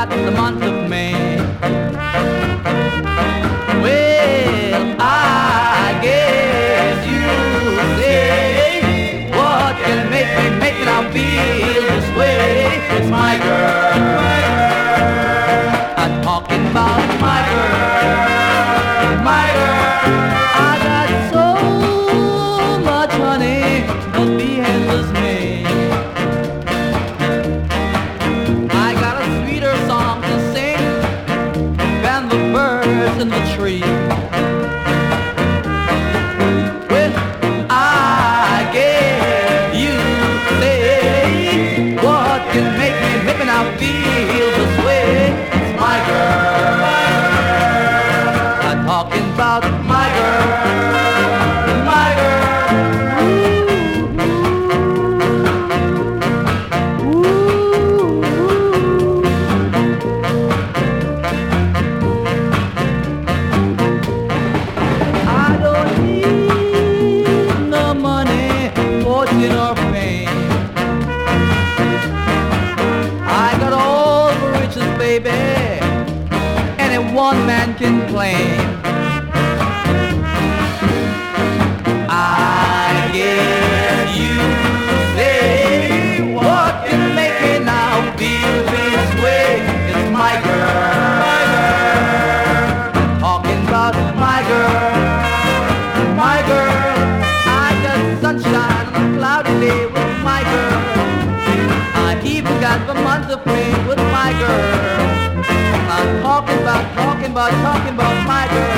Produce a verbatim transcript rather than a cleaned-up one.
about the month of May. Well, I guess you say, what can make me make it I feel this way? It's my girl, my girl. I'm talking about my girl, my girl. I got so much honey, but the endless me. I got a sweeter song to sing than the birds in the tree. Well, I guess you say, what can make me, make me now feel this way? It's my girl, my girl. I'm talking about my girl, my girl. Or fame. I got all the riches, baby, any one man can claim. I guess you say, what can make me now feel this way? It's my girl, my girl. I'm talking about my girl, my girl. I got sunshine cloudy day with my girl. I even got the month of May with my girl. I'm talking about, talking about, talking about my girl.